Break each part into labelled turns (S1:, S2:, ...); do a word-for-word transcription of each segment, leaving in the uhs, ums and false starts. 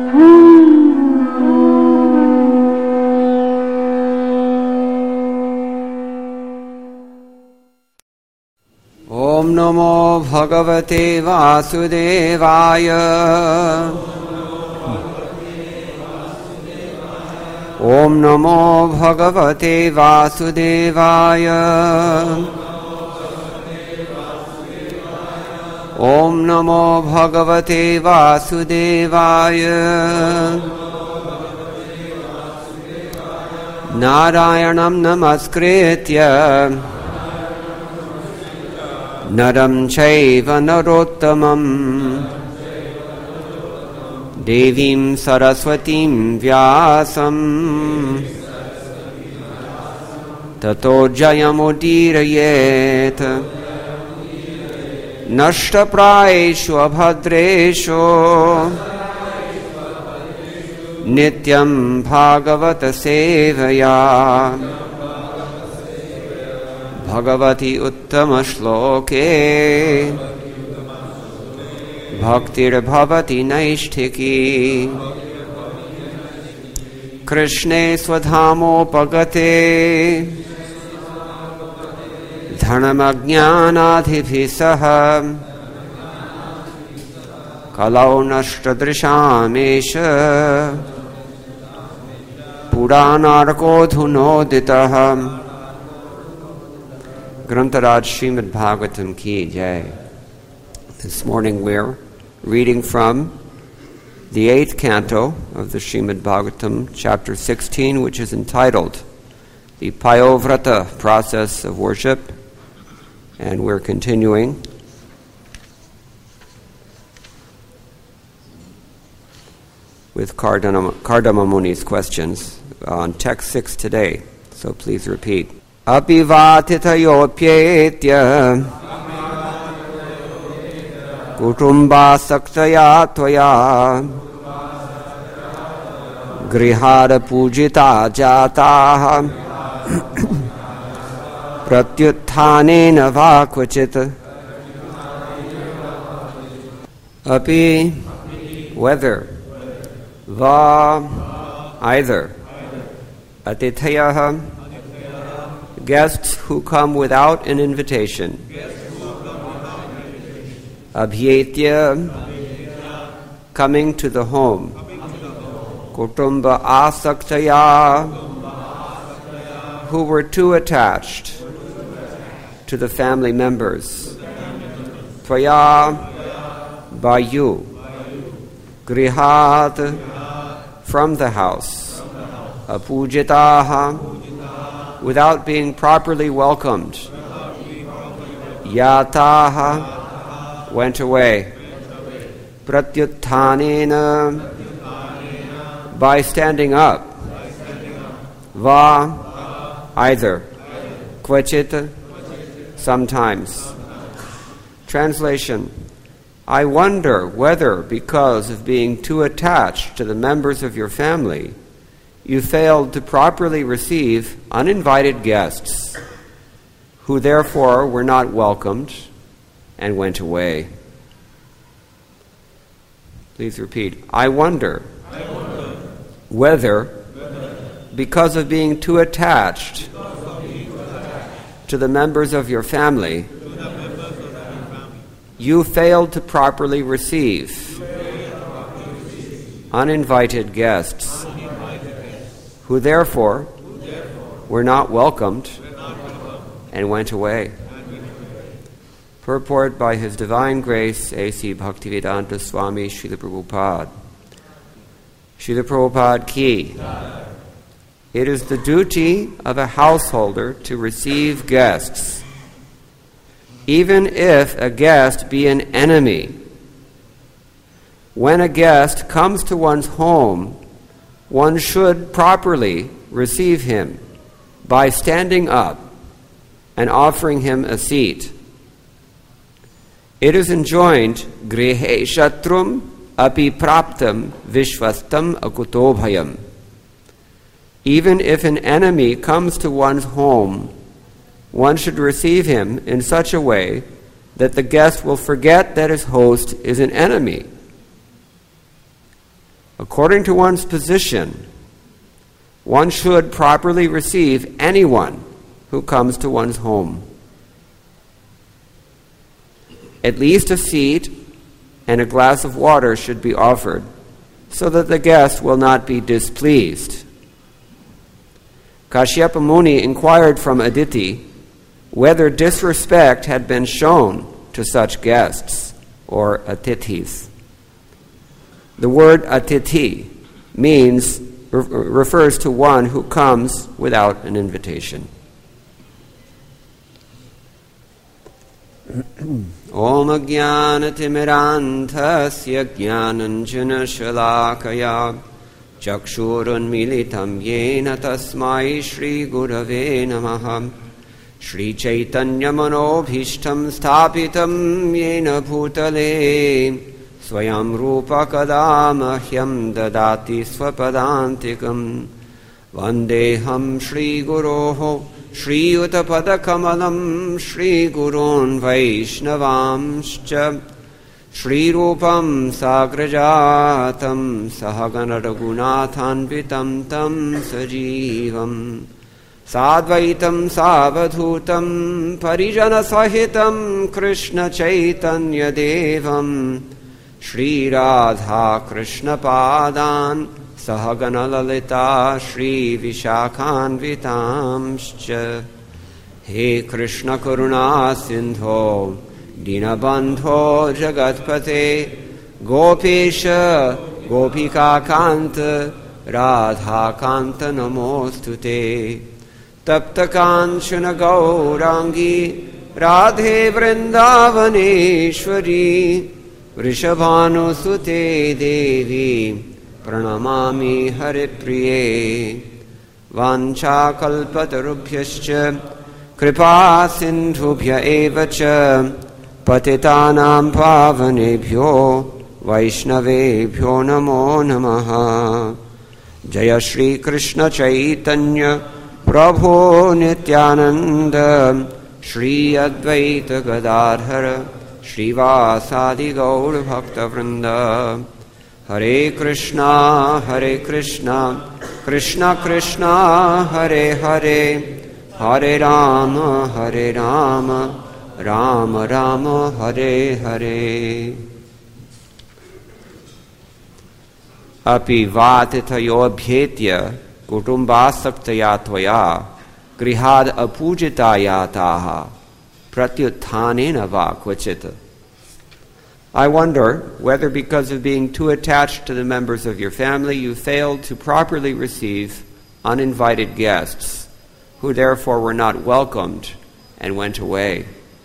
S1: Om Namo Bhagavate Vasudevaya. Om Namo Bhagavate Vasudevaya. Om Namo Bhagavate Vasudevaya. Narayanam Namaskritya Naram Chaiva Narottamam Devim Saraswatim Vyasam Tato Jayamudirayet Nashtapraeshu Abhadreshu Nityam Bhagavata Sevaya Bhagavati Uttama Shloke Bhaktir Bhavati Naishtiki Krishne Swadhamo Pagate Dhanamajnanadhibhisaha Kalau Nashtadrishamesha Puranarko Dhunoditaham Grantaraj Srimad Bhagavatam Ki Jai. This morning we're reading from the eighth canto of the Srimad Bhagavatam, chapter sixteen, which is entitled The Payovrata Process of Worship, and we're continuing with Kardama, Kardama Muni's questions on text six today, so please repeat. Apivatitayopyetya Kutumba saktaya tvaya Grihara pujita jataha Pratyuthanena vakvachita Api, whether, va, either, atithayaha, guests who come without an invitation. Abhyetya, coming to the home. Kutumba asaktaya, who were too attached to the family members. Tvaya, by you. Grihat, from the house. Apujitaha, without being properly welcomed. Yataha, went away. Pratyuthanena, by standing up. Va, either. Kvachita, sometimes. Translation: I wonder whether, because of being too attached to the members of your family, you failed to properly receive uninvited guests, who therefore were not welcomed and went away. Please repeat. I wonder, I wonder whether, whether, because of being too attached, being too attached to the members of your family, you failed to properly receive uninvited guests, who therefore were not welcomed and went away. Purport by His Divine Grace, A C Bhaktivedanta Swami Srila Prabhupada. Srila Prabhupada Ki. It is the duty of a householder to receive guests, even if a guest be an enemy. When a guest comes to one's home, one should properly receive him by standing up and offering him a seat. It is enjoined, Grihe Shatrum api praptam vishvastam akutobhayam. Even if an enemy comes to one's home, one should receive him in such a way that the guest will forget that his host is an enemy. According to one's position, one should properly receive anyone who comes to one's home. At least a seat and a glass of water should be offered, so that the guest will not be displeased. Kashyapa Muni inquired from Aditi whether disrespect had been shown to such guests, or atithis. The word atithi means, re- refers to one who comes without an invitation. Om Ajnanatimirandhasya Jnananjana Shalakaya Chakshurunmilitam Yena Tasmai Shri Gurave Namaha Shri Chaitanya Manobhishtam Sthapitam Yena Bhutale Swayam Rupa Kadamahyam Dadati Swapadantikam Vandeham Shri Guroho Shri Uttapadakamalam Shri Gurun Vaishnavamscha Shri Rupam Sagrajatam Sahagana Raghunathanvitam Tam Sajivam Sadvaitam Savadhutam Parijana Sahitam Krishna Chaitanya Devam Shri Radha Krishna Padan Sahagana Lalita Shri Vishakhanvitamscha He Krishna Karuna Sindho Dinabandho Jagatpate Gopesha Gopika Kanta Radha Kanta Namostute Tapta Kanchana Gaurangi Radhe Vrindavaneshwari Vrishabhanu Sute Devi Pranamami Haripriye Vancha Kalpatarubhyascha Kripa Sindhubhya Evacha Patitanam Pavanebhyo Vaishnavebhyo Namo Namaha Jaya Shri Krishna Chaitanya Prabhu Nityananda Shri Advaita Gadadhara Shri Vasadi Gaur Bhakta Vrinda Hare Krishna, Hare Krishna, Krishna Krishna, Hare Hare, Hare Rama, Hare Rama, Rama Rama, Hare Hare. Api vatitayo abhyetya kutumbasaktaya tvaya grihad apujitayataha pratyuthanena va kvachita. I wonder whether because of being too attached to the members of your family you failed to properly receive uninvited guests, who therefore were not welcomed and went away.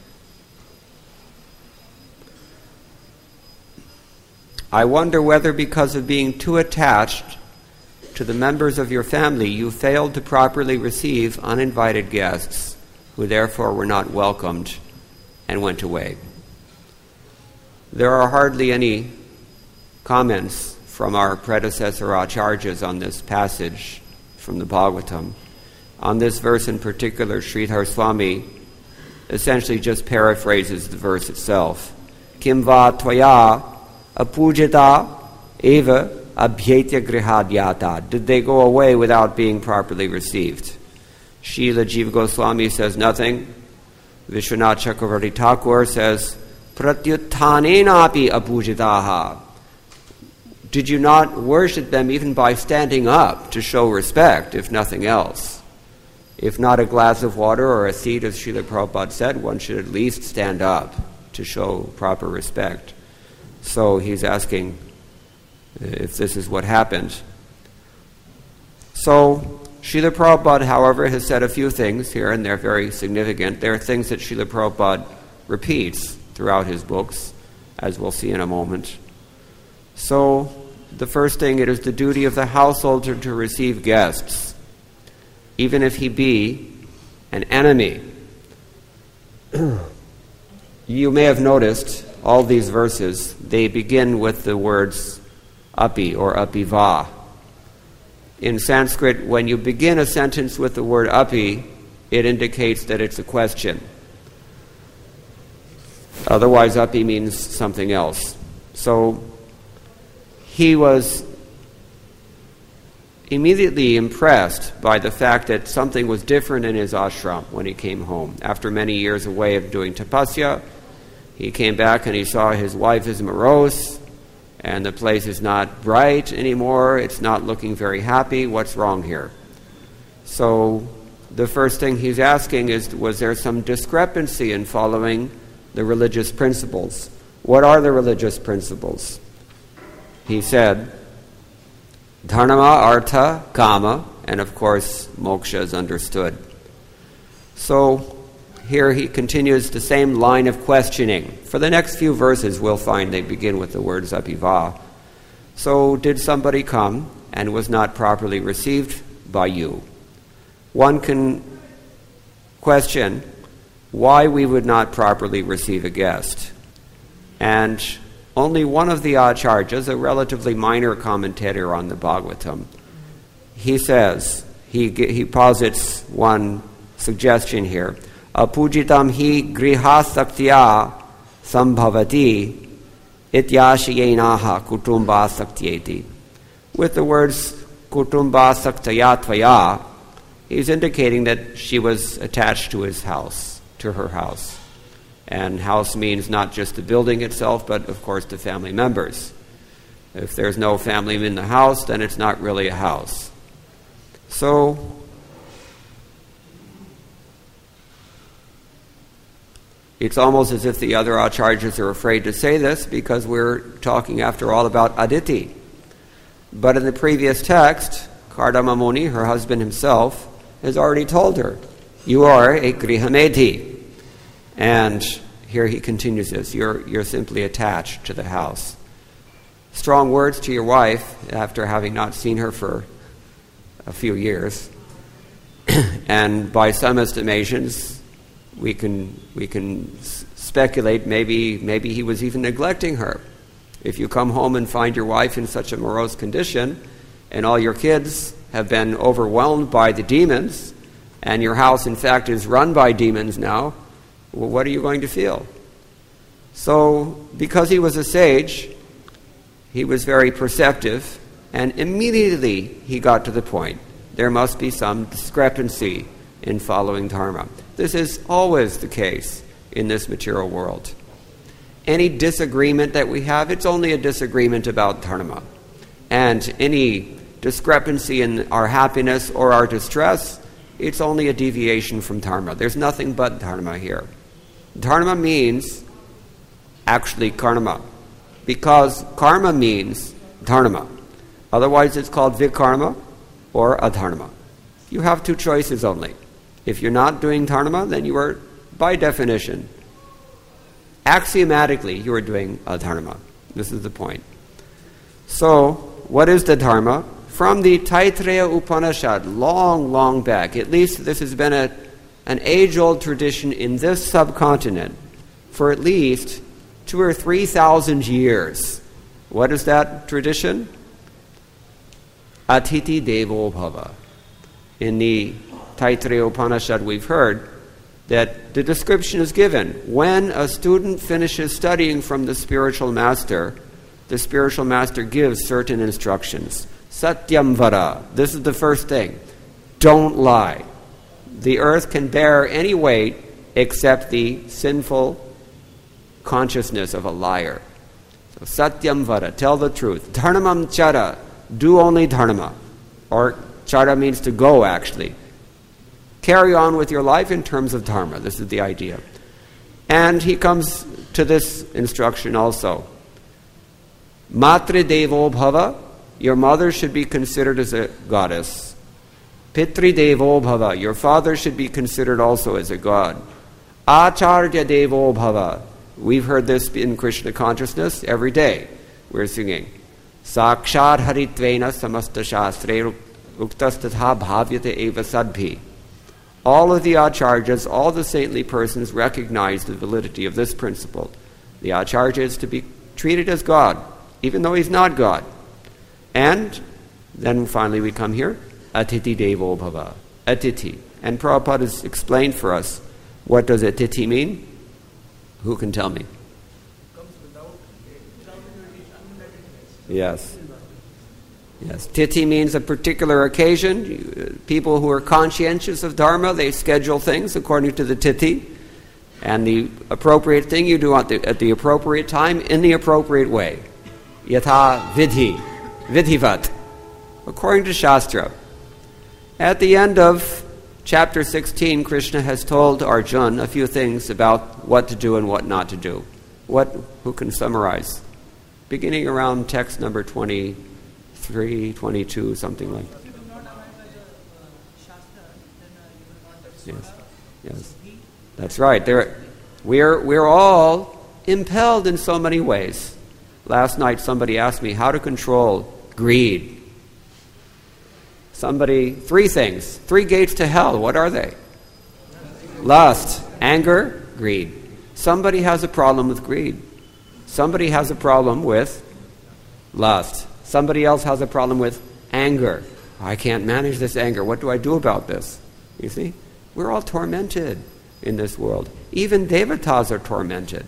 S1: I wonder whether because of being too attached to the members of your family you failed to properly receive uninvited guests, who therefore were not welcomed and went away. There are hardly any comments from our predecessor acharyas on this passage from the Bhagavatam. On this verse in particular, Sridhar Swami essentially just paraphrases the verse itself. Kim va tvaya apujita eva abhyetya grihadyata. Did they go away without being properly received? Srila Jiva Goswami says nothing. Vishwanath Chakravarti Thakur says, pratyutthanenapi apujitaha. Did you not worship them even by standing up to show respect, if nothing else? If not a glass of water or a seat, as Srila Prabhupada said, one should at least stand up to show proper respect. So he's asking if this is what happened. So Srila Prabhupada, however, has said a few things here, and they're very significant. There are things that Srila Prabhupada repeats throughout his books, as we'll see in a moment. So, the first thing, it is the duty of the householder to receive guests, even if he be an enemy. You may have noticed all these verses, they begin with the words api or apiva. In Sanskrit, when you begin a sentence with the word api, it indicates that it's a question. Otherwise, api means something else. So, he was immediately impressed by the fact that something was different in his ashram when he came home. After many years away of doing tapasya, he came back and he saw his wife is morose, and the place is not bright anymore. It's not looking very happy. What's wrong here? So the first thing he's asking is, was there some discrepancy in following the religious principles? What are the religious principles? He said, dharma, artha, kama, and of course, moksha is understood. So here he continues the same line of questioning. For the next few verses, we'll find they begin with the words apiva. So did somebody come and was not properly received by you? One can question why we would not properly receive a guest. And only one of the acharyas, a relatively minor commentator on the Bhagavatam, he says, he, he posits one suggestion here. Apujitam hi grihasaktya sambhavati ityashayenaha kutumba saktyeti. With the words kutumba saktaya tvaya, he's indicating that she was attached to his house, to her house. And house means not just the building itself, but of course the family members. If there's no family in the house, then it's not really a house. So, it's almost as if the other acharyas are afraid to say this because we're talking, after all, about Aditi. But in the previous text, Kardama Muni, her husband himself, has already told her, you are a grihameti. And here he continues this, you're, you're simply attached to the house. Strong words to your wife after having not seen her for a few years. And by some estimations, we can we can s- speculate maybe maybe he was even neglecting her. If you come home and find your wife in such a morose condition, and all your kids have been overwhelmed by the demons, and your house in fact is run by demons now, well, what are you going to feel? So, because he was a sage, he was very perceptive, and immediately he got to the point. There must be some discrepancy in following dharma. This is always the case in this material world. Any disagreement that we have, it's only a disagreement about dharma. And any discrepancy in our happiness or our distress, it's only a deviation from dharma. There's nothing but dharma here. Dharma means actually karma, because karma means dharma. Otherwise it's called vikarma or adharma. You have two choices only. If you're not doing dharma, then you are, by definition, axiomatically, you are doing adharma. This is the point. So, what is the dharma? From the Taittiriya Upanishad, long, long back, at least this has been a, an age-old tradition in this subcontinent for at least two or three thousand years. What is that tradition? Atiti Devo Bhava. In the Taittiriya Upanishad, we've heard that the description is given. When a student finishes studying from the spiritual master, the spiritual master gives certain instructions. Satyam vara. This is the first thing. Don't lie. The earth can bear any weight except the sinful consciousness of a liar. So satyam vara. Tell the truth. Dharmam chara. Do only dharma. Or chara means to go, actually. Carry on with your life in terms of dharma. This is the idea. And he comes to this instruction also. Matre devo bhava. Your mother should be considered as a goddess. Pitri devo bhava. Your father should be considered also as a god. Acharya devo bhava. We've heard this in Krishna consciousness every day. We're singing. Sakshad haritvena samasta shastre uktastatha bhavyate eva sadbhi. All of the acharyas, all the saintly persons recognize the validity of this principle. The acharya is to be treated as God, even though he's not God. And then finally we come here, Atiti Devo Bhava. Atiti. And Prabhupada has explained for us, what does Atiti mean? Who can tell me? Yes. Yes, Tithi means a particular occasion. People who are conscientious of Dharma, they schedule things according to the Tithi. And the appropriate thing you do at the, at the appropriate time in the appropriate way. Yatha vidhi, vidhivat, according to Shastra. At the end of chapter sixteen, Krishna has told Arjuna a few things about what to do and what not to do. What, who can summarize? Beginning around text number twenty-three, twenty-two, something like that. Yes, yes. That's right. There, we're, we're all impelled in so many ways. Last night somebody asked me how to control greed. Somebody, three things, three gates to hell. What are they? Lust, anger, greed. Somebody has a problem with greed. Somebody has a problem with lust. Somebody else has a problem with anger. I can't manage this anger. What do I do about this? You see? We're all tormented in this world. Even devatas are tormented.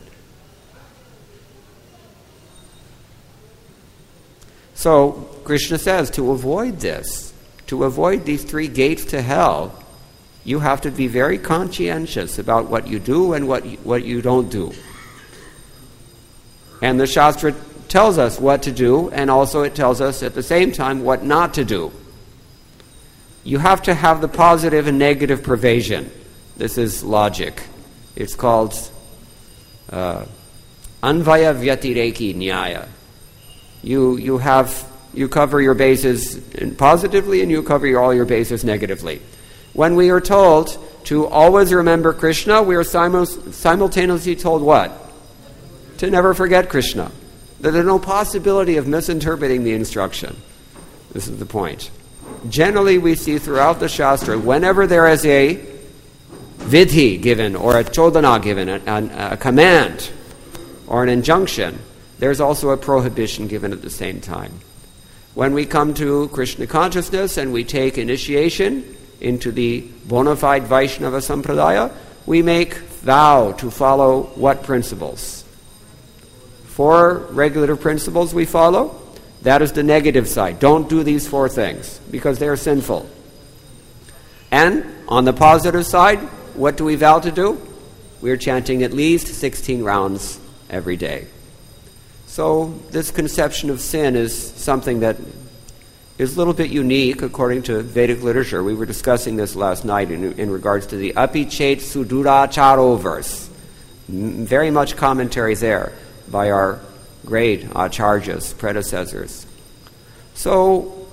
S1: So, Krishna says, to avoid this, to avoid these three gates to hell, you have to be very conscientious about what you do and what you, what you don't do. And the Shastra tells us what to do, and also it tells us at the same time what not to do. You have to have the positive and negative pervasion. This is logic. It's called uh, Anvaya Vyatireki Nyaya. You you have you cover your bases positively and you cover your, all your bases negatively. When we are told to always remember Krishna, we are simu- simultaneously told what? To never forget Krishna. That there's no possibility of misinterpreting the instruction. This is the point. Generally, we see throughout the Shastra, whenever there is a vidhi given, or a chodana given, a, a, a command, or an injunction, there's also a prohibition given at the same time. When we come to Krishna consciousness and we take initiation into the bona fide Vaishnava Sampradaya, we make vow to follow what principles? Four regulative principles we follow. That is the negative side. Don't do these four things because they are sinful. And on the positive side, what do we vow to do? We're chanting at least sixteen rounds every day. So this conception of sin is something that is a little bit unique according to Vedic literature. We were discussing this last night in, in regards to the Apichet Suduracharo verse. Very much commentary there by our great acharyas, predecessors. So,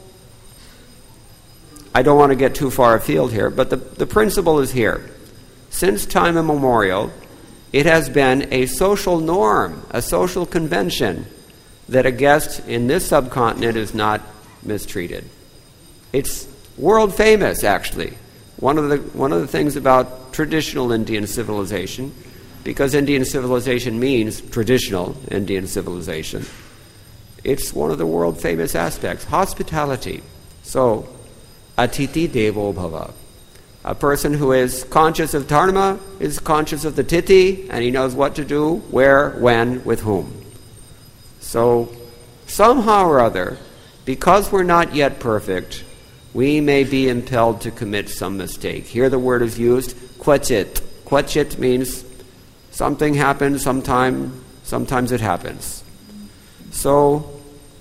S1: I don't want to get too far afield here, but the, the principle is here. Since time immemorial, it has been a social norm, a social convention, that a guest in this subcontinent is not mistreated. It's world famous, actually. One of the one of the things about traditional Indian civilization, because Indian civilization means traditional Indian civilization, it's one of the world famous aspects, hospitality. So, Atiti Devo Bhava. A person who is conscious of dharma is conscious of the tithi, and he knows what to do, where, when, with whom. So, somehow or other, because we're not yet perfect, we may be impelled to commit some mistake. Here the word is used, kvachit. Kvachit means something happens sometime, sometimes it happens. So,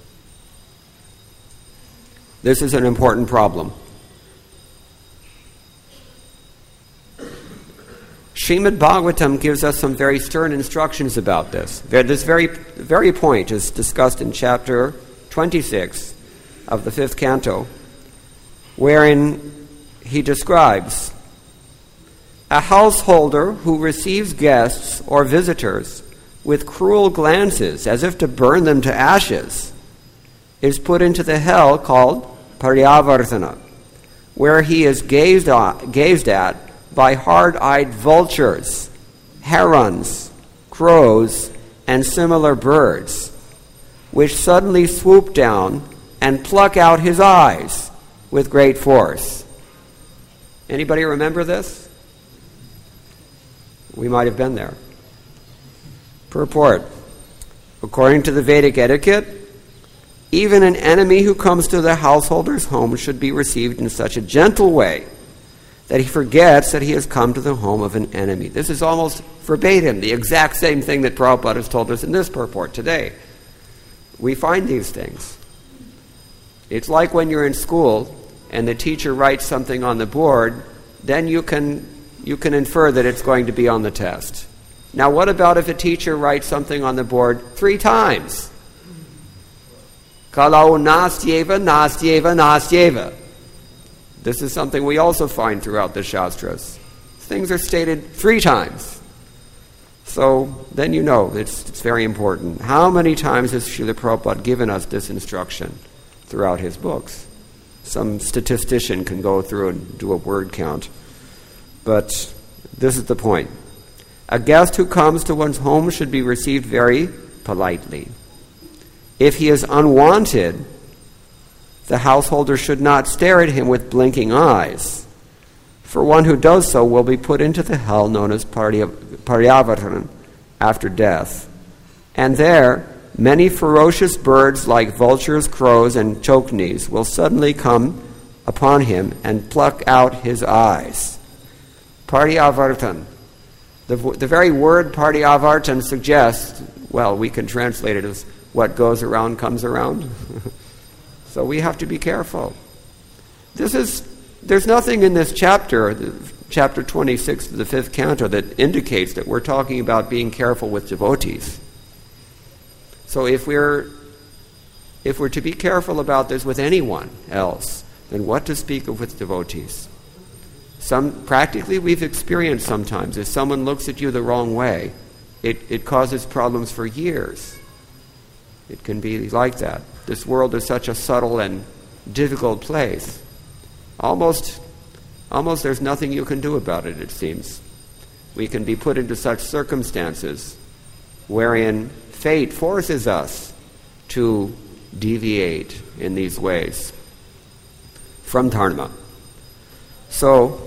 S1: this is an important problem. Srimad Bhagavatam gives us some very stern instructions about this. This very, very point is discussed in chapter twenty-six of the fifth canto, wherein he describes a householder who receives guests or visitors with cruel glances as if to burn them to ashes is put into the hell called Paryavartana, where he is gazed, on, gazed at by hard-eyed vultures, herons, crows, and similar birds, which suddenly swoop down and pluck out his eyes with great force. Anybody remember this? We might have been there. Purport. According to the Vedic etiquette, Even an enemy who comes to the householder's home should be received in such a gentle way that he forgets that he has come to the home of an enemy. This is almost verbatim, the exact same thing that Prabhupada has told us in this purport today. We find these things. It's like when you're in school and the teacher writes something on the board, then you can you can infer that it's going to be on the test. Now, what about if a teacher writes something on the board three times? Kalau nastyeva, nastyeva, nastyeva. This is something we also find throughout the Shastras. Things are stated three times. So then you know it's, it's very important. How many times has Srila Prabhupada given us this instruction throughout his books? Some statistician can go through and do a word count. But this is the point. A guest who comes to one's home should be received very politely. If he is unwanted, the householder should not stare at him with blinking eyes, for one who does so will be put into the hell known as Paryavatan after death. And there, many ferocious birds like vultures, crows, and choknis will suddenly come upon him and pluck out his eyes. Paryavartan. The, the very word Paryavartan suggests, well, we can translate it as what goes around comes around. So we have to be careful. This is, there's nothing in this chapter, chapter twenty-six of the fifth canto, that indicates that we're talking about being careful with devotees. So if we're, if we're to be careful about this with anyone else, then what to speak of with devotees? Some, practically we've experienced sometimes, if someone looks at you the wrong way, it, it causes problems for years. It can be like that. This world is such a subtle and difficult place. Almost, almost there's nothing you can do about it, it seems. We can be put into such circumstances wherein fate forces us to deviate in these ways from dharma. So,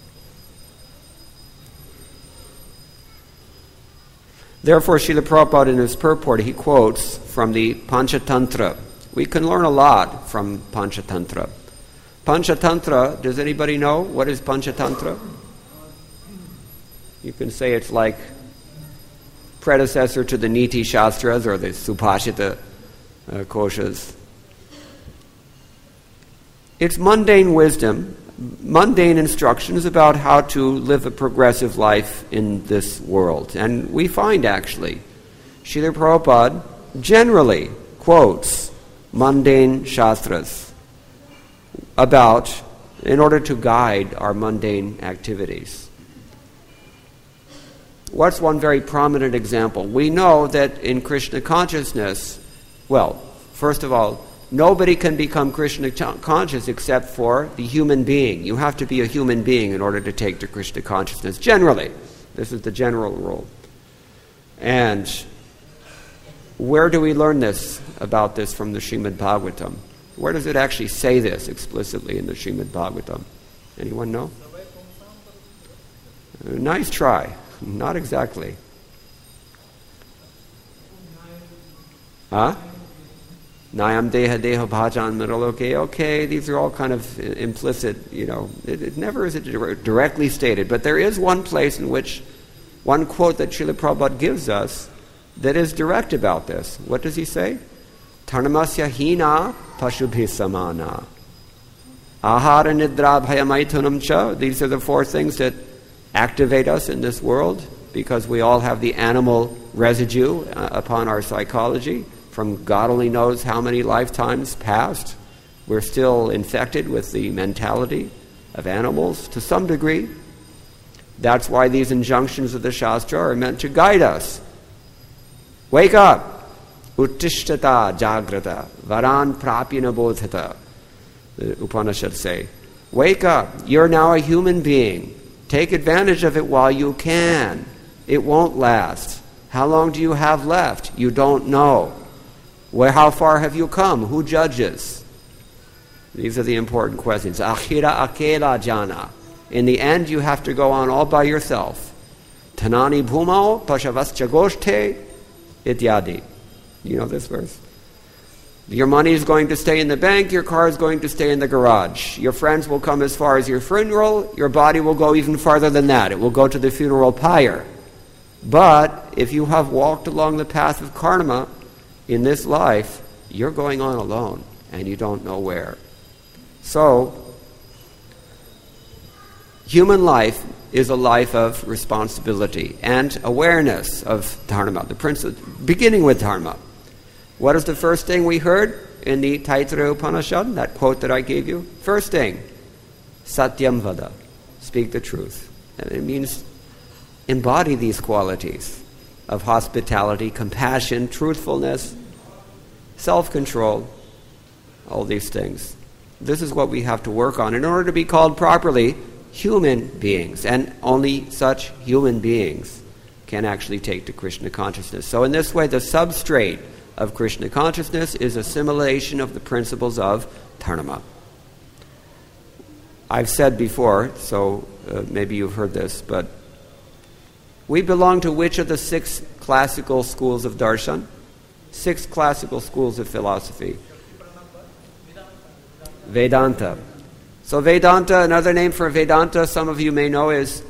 S1: therefore, Srila Prabhupada in his purport, he quotes from the Panchatantra. We can learn a lot from Panchatantra. Panchatantra, does anybody know what is Panchatantra? You can say it's like predecessor to the Niti Shastras or the Supashita uh, Koshas. It's mundane wisdom, mundane instructions about how to live a progressive life in this world. And we find, actually, Srila Prabhupada generally quotes mundane shastras about, in order to guide our mundane activities. What's one very prominent example? We know that in Krishna consciousness, well, first of all, nobody can become Krishna conscious except for the human being. You have to be a human being in order to take to Krishna consciousness, generally. This is the general rule. And where do we learn this, about this, from the Srimad Bhagavatam? Where does it actually say this explicitly in the Srimad Bhagavatam? Anyone know? Uh, nice try. Not exactly. Huh? Nayam deha deha bhajan miraloke. Okay, these are all kind of implicit, you know. It, it never is directly stated, but there is one place in which, one quote that Srila Prabhupada gives us that is direct about this. What does he say? Tarnamasya hina pashubhi samana. Ahara nidra bhayamaithunam cha. These are the four things that activate us in this world, because we all have the animal residue uh, upon our psychology from God only knows how many lifetimes past. We're still infected with the mentality of animals to some degree. That's why these injunctions of the Shastra are meant to guide us. Wake up! Uttishtata jagrata varan prapyana bodhata, the Upanishads say. Wake up! You're now a human being. Take advantage of it while you can. It won't last. How long do you have left? You don't know. Where, how far have you come? Who judges? These are the important questions. Akhira akela jana. In the end, you have to go on all by yourself. Tanani bhumao pashavascha goshte ityadi. You know this verse? Your money is going to stay in the bank, your car is going to stay in the garage. Your friends will come as far as your funeral, your body will go even farther than that. It will go to the funeral pyre. But if you have walked along the path of karma in this life, you're going on alone, and you don't know where. So, human life is a life of responsibility and awareness of dharma, the principle, beginning with dharma. What is the first thing we heard in the Taittiriya Upanishad, that quote that I gave you? First thing, satyam vada, speak the truth. And it means embody these qualities of hospitality, compassion, truthfulness, self-control, all these things. This is what we have to work on in order to be called properly human beings, and only such human beings can actually take to Krishna consciousness. So in this way, the substrate of Krishna consciousness is assimilation of the principles of dharma. I've said before, so uh, maybe you've heard this, but we belong to which of the six classical schools of darshan? Six classical schools of philosophy. Vedanta. So Vedanta, another name for Vedanta, some of you may know, is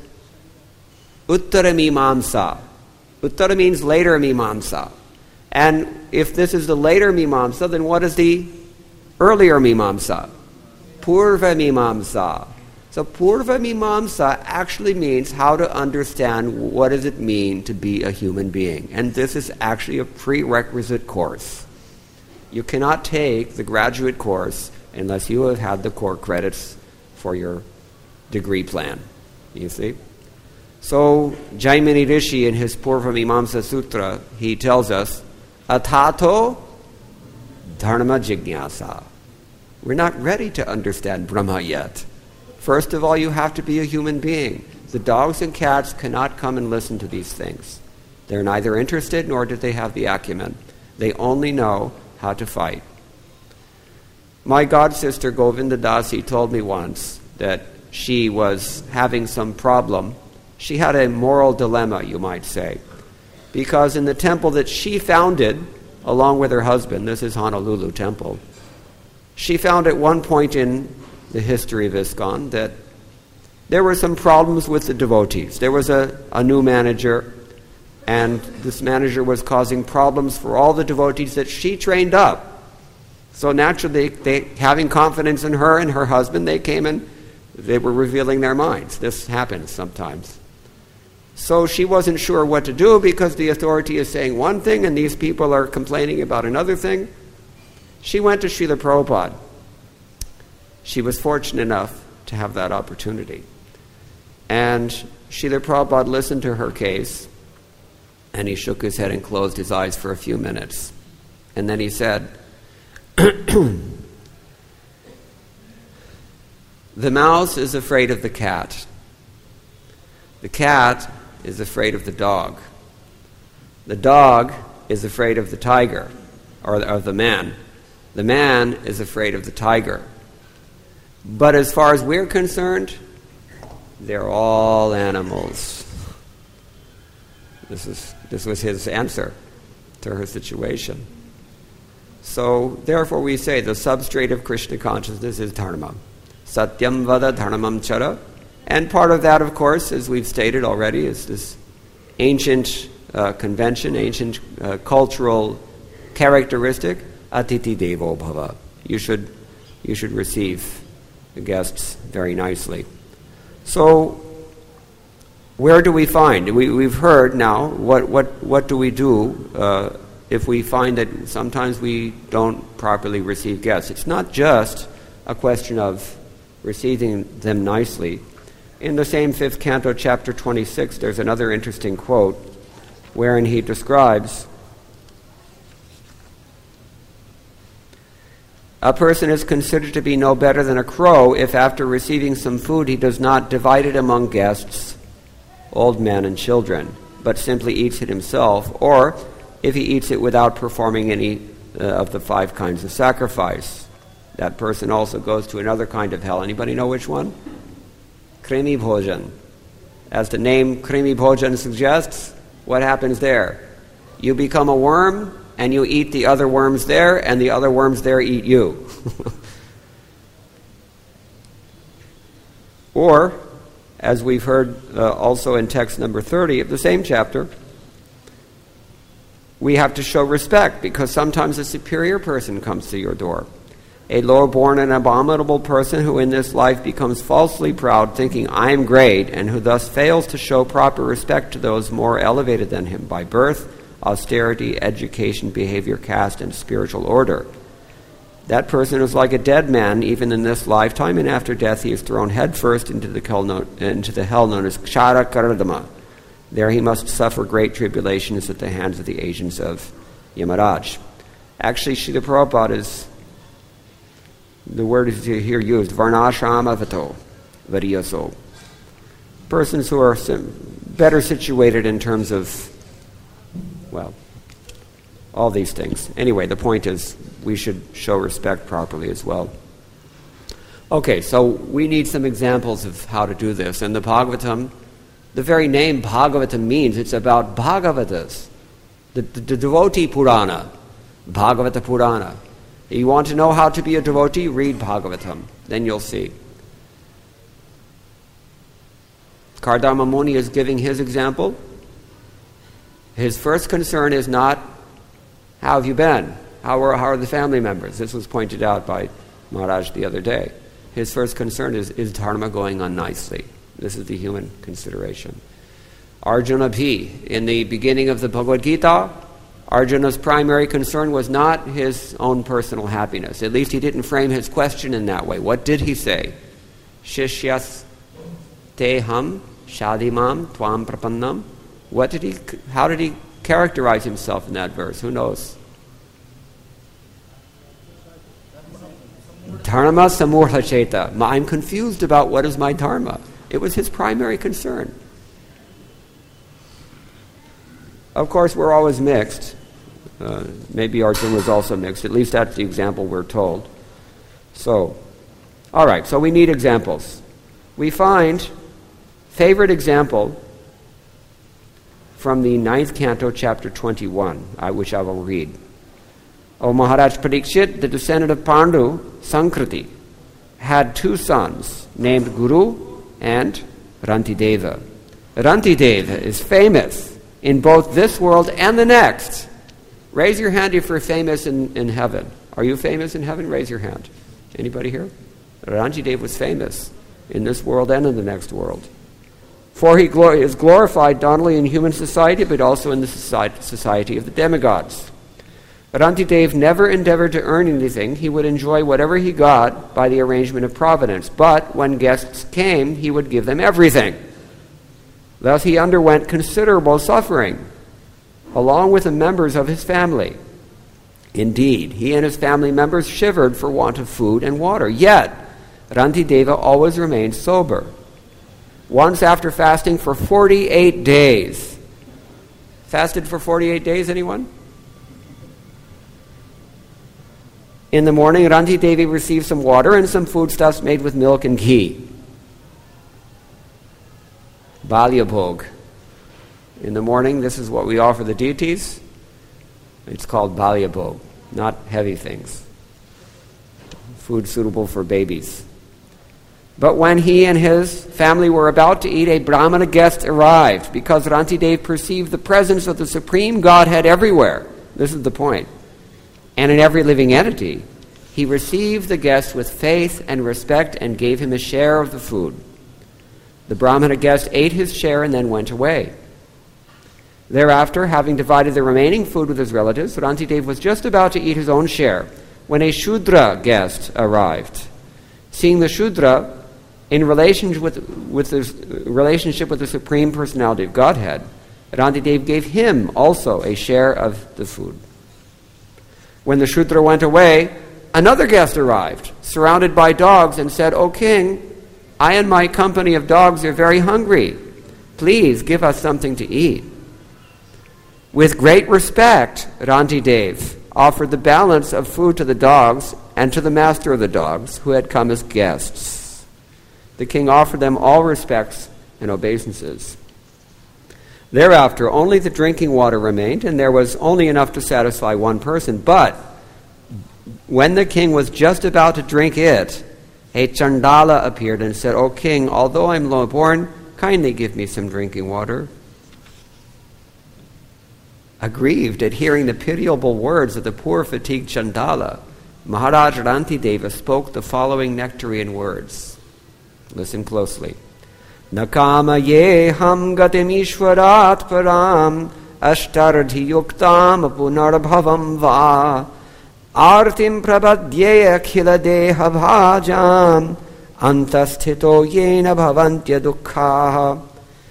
S1: Uttara Mimamsa. Uttara means later Mimamsa. And if this is the later Mimamsa, then what is the earlier Mimamsa? Purva Mimamsa. So Purva Mimamsa actually means how to understand what does it mean to be a human being. And this is actually a prerequisite course. You cannot take the graduate course unless you have had the core credits for your degree plan. You see? So Jaimini Rishi in his Purva Mimamsa Sutra, he tells us, Atato Dharma Jignasa. We're not ready to understand Brahma yet. First of all, you have to be a human being. The dogs and cats cannot come and listen to these things. They're neither interested nor do they have the acumen. They only know how to fight. My god sister Govinda Dasi told me once that she was having some problem. She had a moral dilemma, you might say. Because in the temple that she founded, along with her husband, this is Honolulu Temple, she found at one point in the history of ISKCON that there were some problems with the devotees. There was a, a new manager, and this manager was causing problems for all the devotees that she trained up. So naturally, they, having confidence in her and her husband, they came and they were revealing their minds. This happens sometimes. So she wasn't sure what to do because the authority is saying one thing and these people are complaining about another thing. She went to Srila Prabhupada. She was fortunate enough to have that opportunity. And Srila Prabhupada listened to her case, and he shook his head and closed his eyes for a few minutes. And then he said, the mouse is afraid of the cat. The cat is afraid of the dog. The dog is afraid of the tiger, or of the man. The man is afraid of the tiger. But as far as we're concerned, they're all animals. This is this was his answer to her situation. So, therefore we say the substrate of Krishna consciousness is dharma. Satyam vada dharmam chara. And part of that, of course, as we've stated already, is this ancient uh, convention, ancient uh, cultural characteristic, atiti devo bhava. You should, you should receive the guests very nicely. So, where do we find? We, we've heard now, what, what, what do we do uh, if we find that sometimes we don't properly receive guests? It's not just a question of receiving them nicely. In the same fifth canto, chapter twenty-six, there's another interesting quote wherein he describes a person is considered to be no better than a crow if after receiving some food he does not divide it among guests, old men and children, but simply eats it himself, or if he eats it without performing any uh, of the five kinds of sacrifice. That person also goes to another kind of hell. Anybody know which one? Krimi Bhojan. As the name Krimi Bhojan suggests, what happens there? You become a worm and you eat the other worms there, and the other worms there eat you. Or, as we've heard uh, also in text number thirty of the same chapter, we have to show respect because sometimes a superior person comes to your door. A low-born and abominable person who in this life becomes falsely proud, thinking, I am great, and who thus fails to show proper respect to those more elevated than him by birth, austerity, education, behavior, caste, and spiritual order. That person is like a dead man even in this lifetime, and after death he is thrown headfirst into the hell known, into the hell known as Kshara Karadama. There he must suffer great tribulations at the hands of the agents of Yamaraj. Actually, Srila Prabhupada is, the word is here used, Varnashrama-vato, Variyaso. Persons who are better situated in terms of, well, all these things. Anyway, the point is we should show respect properly as well. Okay, so we need some examples of how to do this. And the Bhagavatam, the very name Bhagavatam means it's about Bhagavatas, the, the, the devotee Purana, Bhagavata Purana. You want to know how to be a devotee? Read Bhagavatam. Then you'll see. Kardama Muni is giving his example. His first concern is not, how have you been? How are, how are the family members? This was pointed out by Maharaj the other day. His first concern is, is dharma going on nicely? This is the human consideration. Arjuna Bhi, in the beginning of the Bhagavad Gita, Arjuna's primary concern was not his own personal happiness. At least he didn't frame his question in that way. What did he say? Shishyas te ham shadimam tvam prapannam. What did he, how did he characterize himself in that verse? Who knows? Dharma samurha cheta. I'm confused about what is my dharma. It was his primary concern. Of course, we're always mixed. Uh, maybe Arjuna was also mixed. At least that's the example we're told. So, all right, so we need examples. We find favorite example from the ninth canto, chapter twenty-one, I, which I will read. O Maharaj Parikshit, the descendant of Pandu, Sankriti, had two sons named Guru and Rantideva. Rantideva is famous in both this world and the next. Raise your hand if you're famous in, in heaven. Are you famous in heaven? Raise your hand. Anybody here? Rantideva was famous in this world and in the next world. For he glor- is glorified not only in human society, but also in the society, society of the demigods. Rantideva never endeavored to earn anything. He would enjoy whatever he got by the arrangement of providence. But when guests came, he would give them everything. Thus he underwent considerable suffering, along with the members of his family. Indeed, he and his family members shivered for want of food and water. Yet, Rantideva always remained sober. Once after fasting for forty-eight days. Fasted for forty-eight days, anyone? In the morning, Rantideva received some water and some foodstuffs made with milk and ghee. Balya Bhog. In the morning, this is what we offer the deities. It's called Balya Bhog, not heavy things. Food suitable for babies. But when he and his family were about to eat, a Brahmana guest arrived because Rantideva perceived the presence of the Supreme Godhead everywhere. This is the point. And in every living entity, he received the guest with faith and respect and gave him a share of the food. The Brahmana guest ate his share and then went away. Thereafter, having divided the remaining food with his relatives, Rantideva was just about to eat his own share when a Shudra guest arrived. Seeing the Shudra in relation with, with his relationship with the Supreme Personality of Godhead, Rantideva gave him also a share of the food. When the Shudra went away, another guest arrived, surrounded by dogs, and said, O king, I and my company of dogs are very hungry. Please give us something to eat. With great respect, Rantideva offered the balance of food to the dogs and to the master of the dogs, who had come as guests. The king offered them all respects and obeisances. Thereafter, only the drinking water remained, and there was only enough to satisfy one person. But when the king was just about to drink it, a Chandala appeared and said, "O king, although I am low-born, kindly give me some drinking water." Aggrieved at hearing the pitiable words of the poor fatigued Chandala, Maharaj Rantideva spoke the following nectarian words. Listen closely. Nakama ye ham gatim ishwarat param ashtaradhi yuktam punarbhavam va artim prabhadye akhila deha bhajam antasthito yena bhavantya dukkha.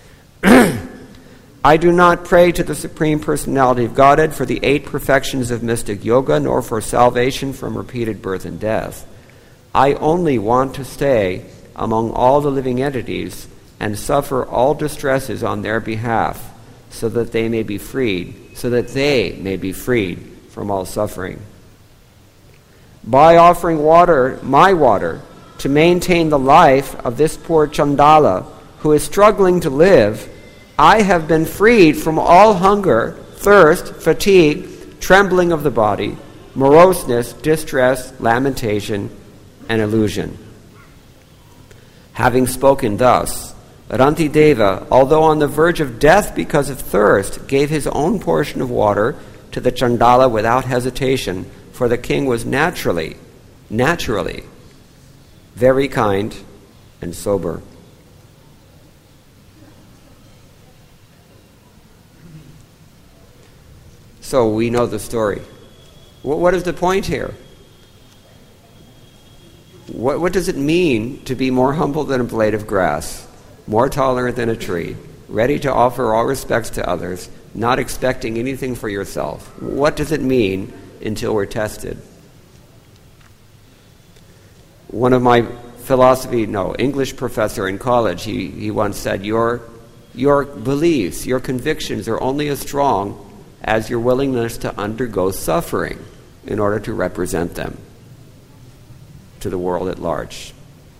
S1: I do not pray to the Supreme Personality of Godhead for the eight perfections of mystic yoga, nor for salvation from repeated birth and death. I only want to stay among all the living entities and suffer all distresses on their behalf, so that they may be freed, so that they may be freed from all suffering. By offering water, my water, to maintain the life of this poor Chandala who is struggling to live, I have been freed from all hunger, thirst, fatigue, trembling of the body, moroseness, distress, lamentation, and illusion. Having spoken thus, Rantideva, although on the verge of death because of thirst, gave his own portion of water to the Chandala without hesitation, for the king was naturally, naturally, very kind and sober. So we know the story. What is the point here? What, what does it mean to be more humble than a blade of grass, more tolerant than a tree, ready to offer all respects to others, not expecting anything for yourself? What does it mean until we're tested? One of my philosophy, no, English professor in college, he, he once said, your, your beliefs, your convictions are only as strong as your willingness to undergo suffering in order to represent them to the world at large.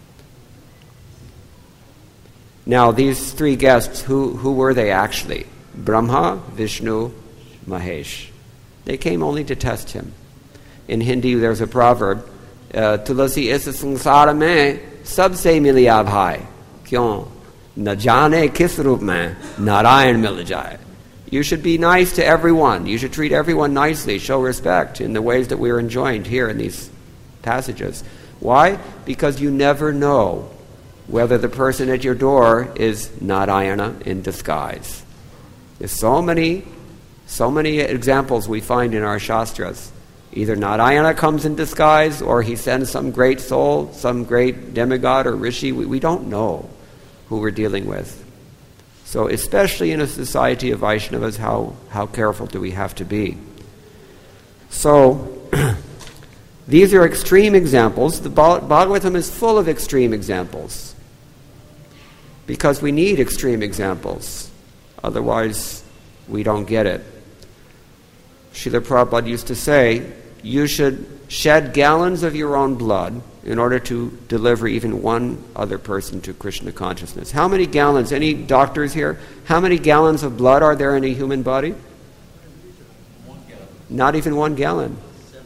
S1: Now, these three guests, who, who were they actually? Brahma, Vishnu, Mahesh. They came only to test him. In Hindi, there's a proverb, Tulasi is sansara mein sabse miliya bhai, kyon na jane kis roop mein Narayan mil jaye. You should be nice to everyone. You should treat everyone nicely, show respect in the ways that we're enjoined here in these passages. Why? Because you never know whether the person at your door is Narayana in disguise. There's so many, so many examples we find in our Shastras. Either Narayana comes in disguise, or he sends some great soul, some great demigod or rishi. We, we don't know who we're dealing with. So especially in a society of Vaishnavas, how, how careful do we have to be? So these are extreme examples. The Bhagavatam is full of extreme examples because we need extreme examples. Otherwise, we don't get it. Srila Prabhupada used to say, you should shed gallons of your own blood in order to deliver even one other person to Krishna consciousness. How many gallons? Any doctors here? How many gallons of blood are there in a human body? One gallon. Not even one gallon. Seven.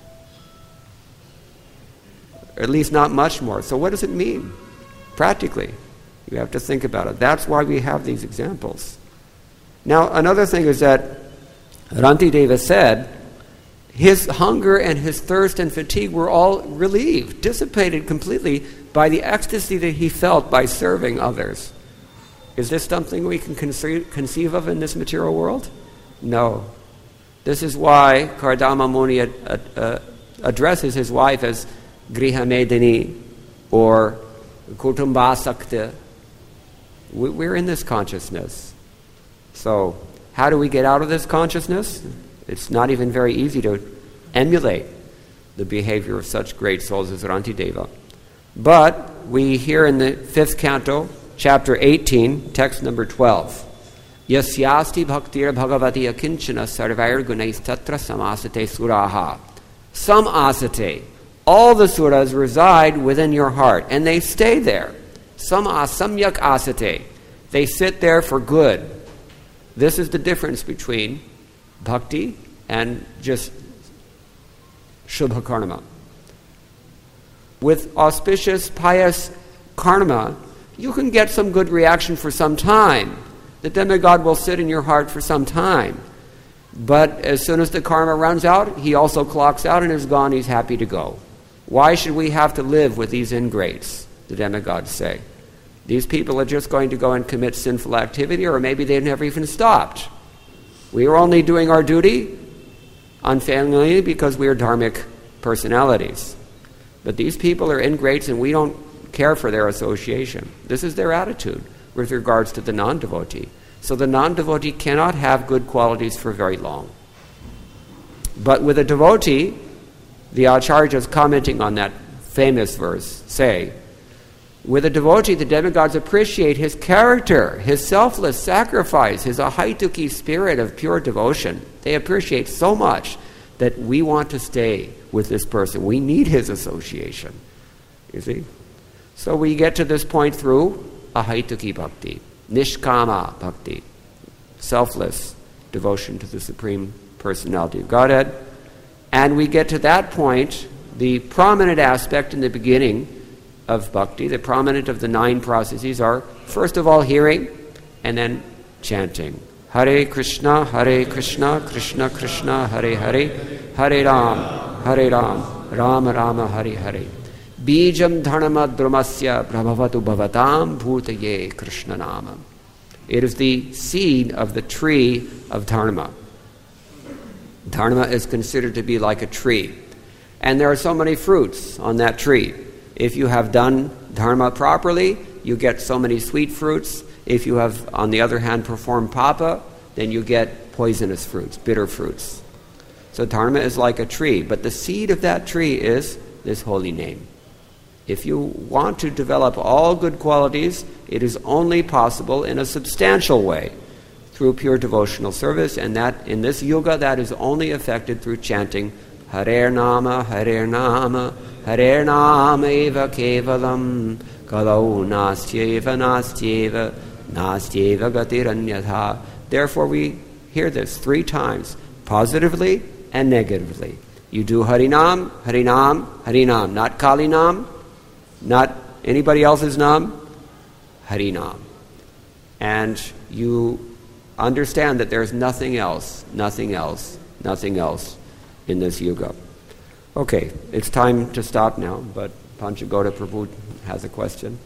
S1: At least not much more. So what does it mean? Practically, you have to think about it. That's why we have these examples. Now, another thing is that Rantideva said his hunger and his thirst and fatigue were all relieved, dissipated completely by the ecstasy that he felt by serving others. Is this something we can conceive, conceive of in this material world? No. This is why Kardama Muni ad, ad, uh, addresses his wife as Grihamedini or Kutumbasakta. We, we're in this consciousness. So, how do we get out of this consciousness? It's not even very easy to emulate the behavior of such great souls as Rantideva. But we hear in the fifth canto, chapter eighteen, text number twelve, Yasyasti bhaktir bhagavati akinchana sarvair gunais tatra samasate suraha. Some asate. All the suras reside within your heart, and they stay there. Some asamyak asate. They sit there for good. This is the difference between bhakti and just shubha karma. With auspicious, pious karma, you can get some good reaction for some time. The demigod will sit in your heart for some time. But as soon as the karma runs out, he also clocks out and is gone. He's happy to go. Why should we have to live with these ingrates, the demigods say? These people are just going to go and commit sinful activity, or maybe they've never even stopped. We are only doing our duty unfailingly because we are dharmic personalities. But these people are ingrates and we don't care for their association. This is their attitude with regards to the non-devotee. So the non-devotee cannot have good qualities for very long. But with a devotee, the acharyas commenting on that famous verse say, with a devotee, the demigods appreciate his character, his selfless sacrifice, his ahaituki spirit of pure devotion. They appreciate so much that we want to stay with this person. We need his association. You see? So we get to this point through ahaituki bhakti, nishkama bhakti, selfless devotion to the Supreme Personality of Godhead. And we get to that point, the prominent aspect in the beginning of bhakti, the prominent of the nine processes are, first of all, hearing, and then chanting. Hare Krishna, Hare Krishna, Krishna Krishna, Hare Hare, Hare Ram, Hare Ram, Rama Rama, Hare Hare. Bijam dharma drumasya prabhavatu bhavatam bhutaye Krishna nama. It is the seed of the tree of dharma. Dharma is considered to be like a tree. And there are so many fruits on that tree. If you have done dharma properly, you get so many sweet fruits. If you have, on the other hand, performed papa, then you get poisonous fruits, bitter fruits. So dharma is like a tree, but the seed of that tree is this holy name. If you want to develop all good qualities, it is only possible in a substantial way through pure devotional service, and that in this yuga that is only affected through chanting Hare Nama, Hare Nama, Hare Nama eva kevalam, kalau nastyeva nastyeva, nastyeva gatiranyatha. Therefore we hear this three times, positively and negatively. You do Harinam, Harinam, Harinam, not Kalinam, not anybody else's nam, Harinam. And you understand that there's nothing else, nothing else, nothing else in this yuga. Okay, it's time to stop now, but Panchagoda Prabhu has a question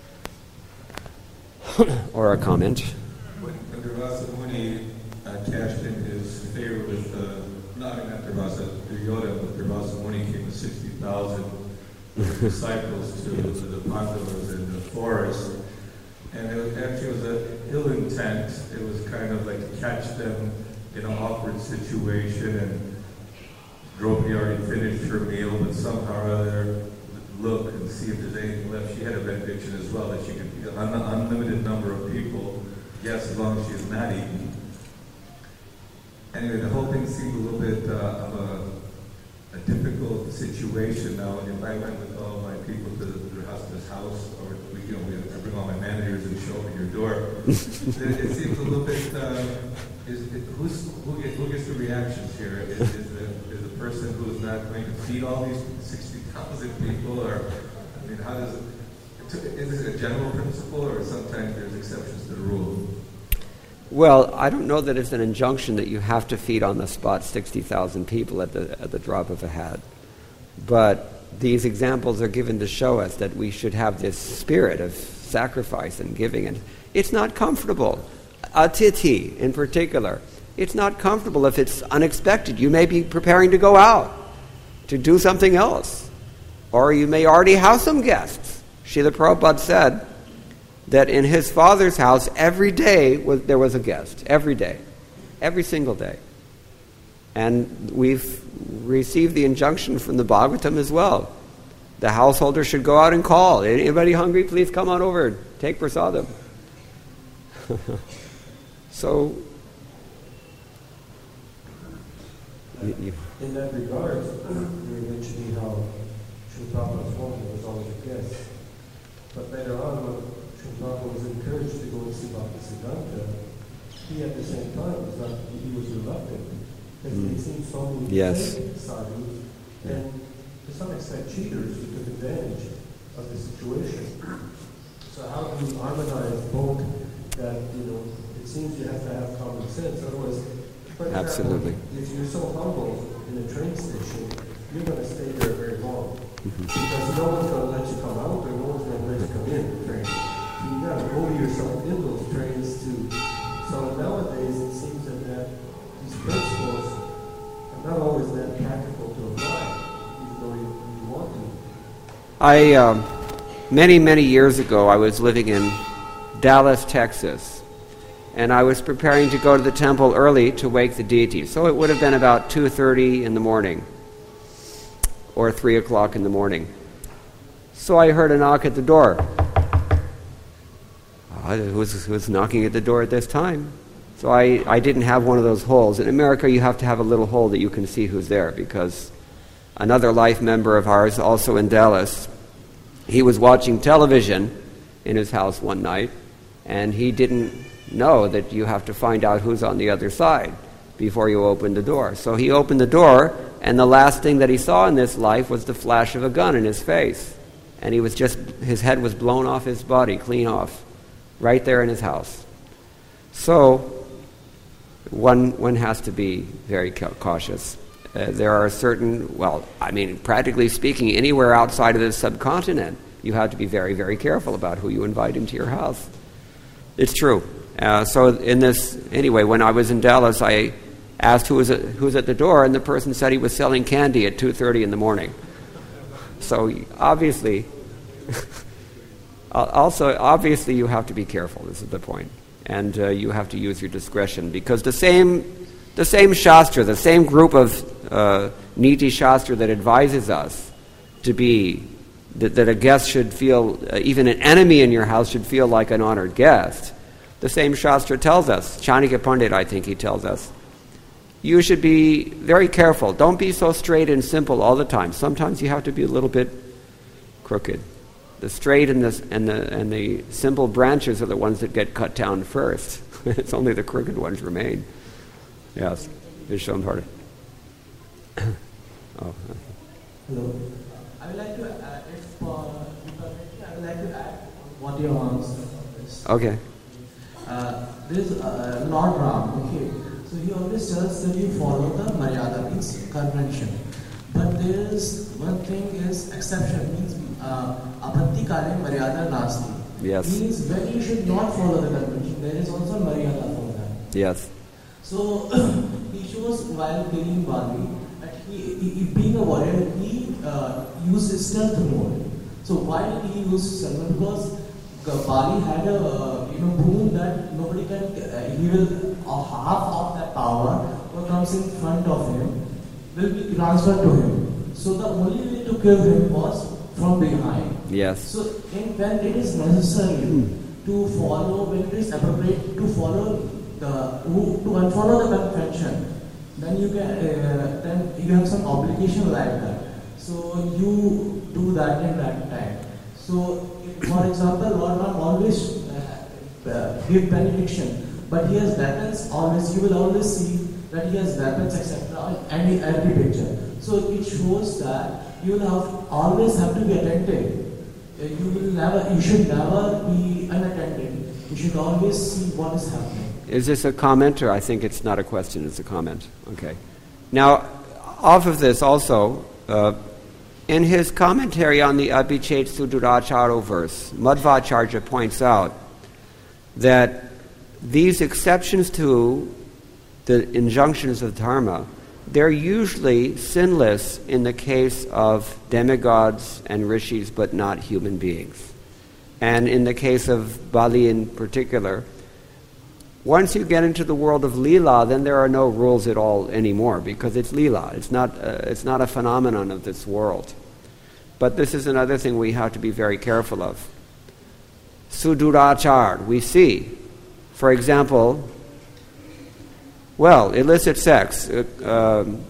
S1: or a comment.
S2: When, when Durvasa Muni uh, cashed in his favor with, uh, not not Durvasa, Duryodhana, but Durvasa Muni came with sixty thousand disciples to, to the Pandavas in the forest. And it was, actually it was an ill intent. It was kind of like to catch them in an awkward situation, and Draupadi already finished her meal, but somehow or other look and see if there's anything left. She had a benediction as well, that she could feed an unlimited number of people, yes, as long as she's not eating. Anyway, the whole thing seemed a little bit uh, of a, a difficult situation. Now, if I went with all my people to the, to the hospice house, or we, you know, we, I bring all my managers and show up at your door, it, it seems a little bit. Uh, is it, who's, who, gets, who gets the reactions here? Is, is, the, is the person who's not going to feed all these sixty thousand people, or I mean, how does it? Is it a general principle, or sometimes there's exceptions to the rule?
S1: Well, I don't know that it's an injunction that you have to feed on the spot sixty thousand people at the at the drop of a hat. But these examples are given to show us that we should have this spirit of sacrifice and giving. And it's not comfortable. Atiti, in particular, it's not comfortable if it's unexpected. You may be preparing to go out to do something else. Or you may already have some guests. Srila Prabhupada said that in his father's house, every day was, there was a guest. Every day. Every single day. And we've received the injunction from the Bhagavatam as well. The householder should go out and call. Anybody hungry, please come on over. Take prasadam. So,
S3: in that regard, you were mentioning how Srila Prabhupada's home was always a guest. But later on, when Srila Prabhupada was encouraged to go and see Bhaktisiddhanta, he at the same time was not, he was reluctant. Because mm. they seemed so many
S1: yes.
S3: sadhus, and to some extent cheaters who took advantage of the situation. So how do you harmonize both that, you know, it seems you have to have common sense, otherwise, for example,
S1: absolutely.
S3: If you're so humble in a train station, you're going to stay there very long. Mm-hmm. Because no one's going to let you come out, or no one's going to let you come in the train. So you got to go yourself in those trains too. So nowadays it seems that, that these principles are not always that practical to apply, even though you, you want to.
S1: I, um, many, many years ago, I was living in Dallas, Texas, and I was preparing to go to the temple early to wake the deity. So it would have been about two thirty in the morning, or three o'clock in the morning. So I heard a knock at the door. Oh, who was, who was knocking at the door at this time? So I, I didn't have one of those holes. In America, you have to have a little hole that you can see who's there, because another life member of ours, also in Dallas, he was watching television in his house one night, and he didn't know that you have to find out who's on the other side before you open the door. So he opened the door, and the last thing that he saw in this life was the flash of a gun in his face. And he was just, his head was blown off his body, clean off, right there in his house. So one one has to be very cautious. Uh, there are certain, well, I mean, practically speaking, anywhere outside of the subcontinent, you have to be very, very careful about who you invite into your house. It's true. Uh, so in this, anyway, when I was in Dallas, I asked who was at, who was at the door, and the person said he was selling candy at two thirty in the morning. So obviously, also, obviously you have to be careful, this is the point. And uh, you have to use your discretion, because the same, the same Shastra, the same group of uh, Niti Shastra that advises us to be, that, that a guest should feel, uh, even an enemy in your house should feel like an honored guest, the same Shastra tells us, Chanakya Pandit, I think he tells us, you should be very careful. Don't be so straight and simple all the time. Sometimes you have to be a little bit crooked. The straight and the, and the, and the simple branches are the ones that get cut down first. It's only the crooked ones remain. Yes, it's shown part. Oh.
S4: Hello. I would like to add, if uh, you permit me, I would like to add what your answer is.
S1: Okay.
S4: Uh, there is uh, Lord Ram, okay. So he always tells that you follow the Maryada, means convention. But there is one thing is exception, means apatti kale Maryada nasti.
S1: Yes.
S4: Means when you should not follow the convention, there is also Maryada for that.
S1: Yes.
S4: So he shows while killing Bali that he, he being a warrior, he uh, used stealth mode. So why did he use stealth mode? Because Bali had a uh, you know boon that nobody can. Uh, he will uh, half of that power what comes in front of him will be transferred to him. So the only way to kill him was from behind.
S1: Yes.
S4: So in, when it is necessary mm. to follow, when it is appropriate to follow the to unfollow the convention, then you can uh, then you have some obligation like that. So you do that in that time. So. For example, Lord Ram always uh, uh, give benediction, but he has weapons always, you will always see that he has weapons, et cetera on any every picture. So it shows that you will have, always have to be attentive. Uh, you will never, you should never be unattended. You should always see what is happening.
S1: Is this a comment, or I think it's not a question, it's a comment? Okay. Now, off of this also, uh, in his commentary on the Abhichet Suduracharo verse, Madhvacharya points out that these exceptions to the injunctions of dharma, they're usually sinless in the case of demigods and rishis, but not human beings. And in the case of Bali in particular, once you get into the world of Leela, then there are no rules at all anymore, because it's Leela. It's not, uh, it's not a phenomenon of this world. But this is another thing we have to be very careful of. Sudurachar, we see, for example, well, illicit sex. Uh, um,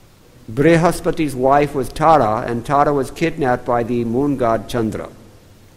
S1: Brihaspati's wife was Tara, and Tara was kidnapped by the moon god Chandra.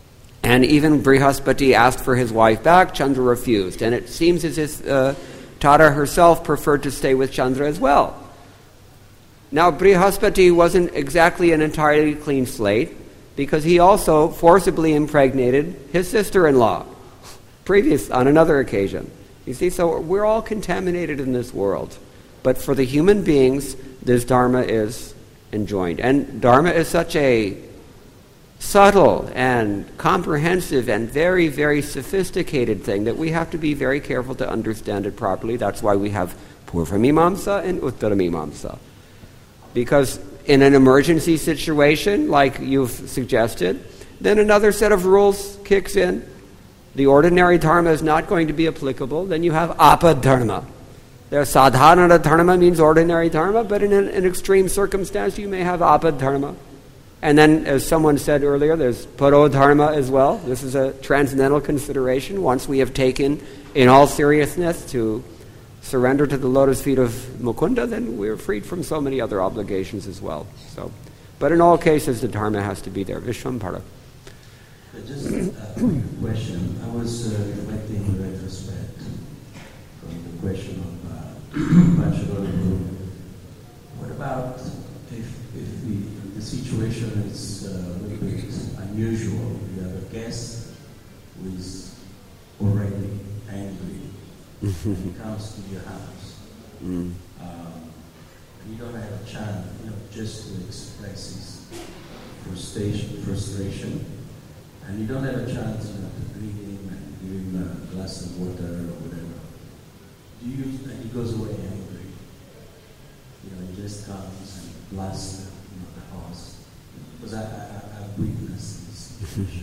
S1: And even Brihaspati asked for his wife back. Chandra refused. And it seems as if uh, Tara herself preferred to stay with Chandra as well. Now, Brihaspati wasn't exactly an entirely clean slate, because he also forcibly impregnated his sister-in-law previous on another occasion. You see, so we're all contaminated in this world. But for the human beings, this dharma is enjoined. And dharma is such a subtle and comprehensive and very, very sophisticated thing that we have to be very careful to understand it properly. That's why we have Purvamimamsa and Uttaramimamsa. Because in an emergency situation, like you've suggested, then another set of rules kicks in. The ordinary dharma is not going to be applicable. Then you have apadharma. There, sadharana dharma means ordinary dharma, but in an, an extreme circumstance you may have apadharma. And then, as someone said earlier, there's parodharma as well. This is a transcendental consideration. Once we have taken, in all seriousness, to surrender to the lotus feet of Mukunda, then we're freed from so many other obligations as well. So, but in all cases, the dharma has to be there. Vishwampara.
S5: Just a quick question. I was uh, reflecting in retrospect from the question of uh, Panchagolo. What about if, if we, the situation is uh, a little bit unusual? You have a guest who is already angry and he comes to your house.
S1: Mm.
S5: Um, you don't have a chance, you know, just to express his frustration, frustration. And you don't have a chance, you know, to greet him and give him a glass of water or whatever. Do you? And he goes away angry. You know, he just comes and blasts, you know, the house. Because I, I, I've witnessed this situation.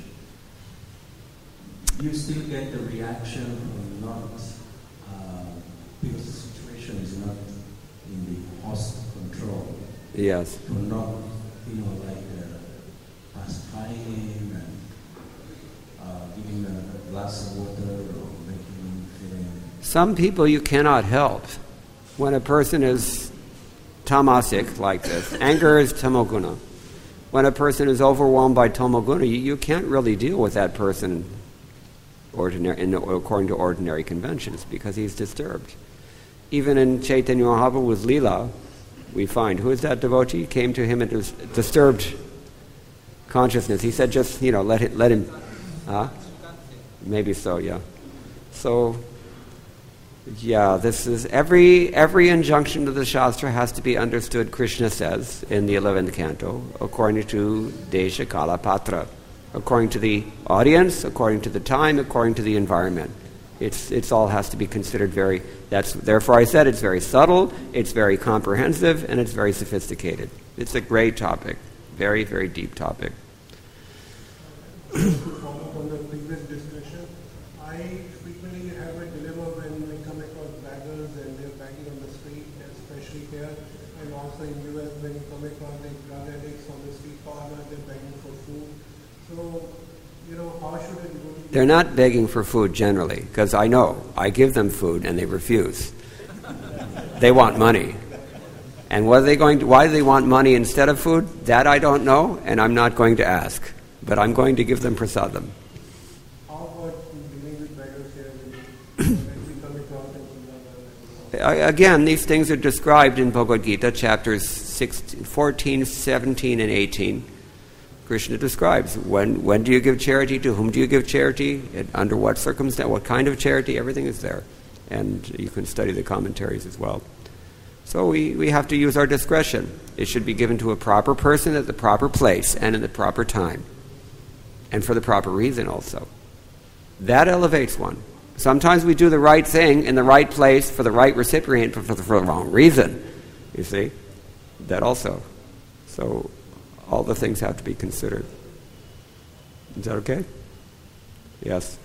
S5: You still get the reaction from not, uh, because the situation is not in the host control.
S1: Yes.
S5: For not, you know, like uh, pacifying him and Uh, giving a, a glass of water or making him feeling.
S1: Some people you cannot help. When a person is tamasic like this, anger is tamoguna. When a person is overwhelmed by tamoguna, you, you can't really deal with that person ordinary, in, according to ordinary conventions, because he's disturbed. Even in Chaitanya Mahaprabhu's Leela, we find, who is that devotee? Came to him and was disturbed consciousness. He said, just, you know, let it, let him. Huh? Maybe so, yeah. So, yeah, this is every every injunction to the Shastra has to be understood, Krishna says in the eleventh canto, according to Desha Kala Patra, according to the audience, according to the time, according to the environment. It's it's all has to be considered very. That's therefore I said it's very subtle, it's very comprehensive, and it's very sophisticated. It's a great topic, very very deep topic.
S6: On the previous discussion, I frequently have a dilemma when I come across beggars and they're begging on the street, especially here, and also in U S when you come across like drug addicts on the street corner, they're begging for food. So, you know, how should it go?
S1: They're not begging for food generally, because I know I give them food and they refuse. They want money. And what are they going to, why do they want money instead of food? That I don't know, and I'm not going to ask. But I'm going to give them prasadam.
S6: How about dealing with beggars here when we come across them?
S1: Again, these things are described in Bhagavad Gita, chapters sixteen, fourteen, seventeen, and eighteen. Krishna describes when when do you give charity, to whom do you give charity, and under what circumstance, what kind of charity, everything is there. And you can study the commentaries as well. So we, we have to use our discretion. It should be given to a proper person at the proper place and in the proper time. And for the proper reason also. That elevates one. Sometimes we do the right thing in the right place for the right recipient, but for the, for the wrong reason. You see? That also. So all the things have to be considered. Is that okay? Yes.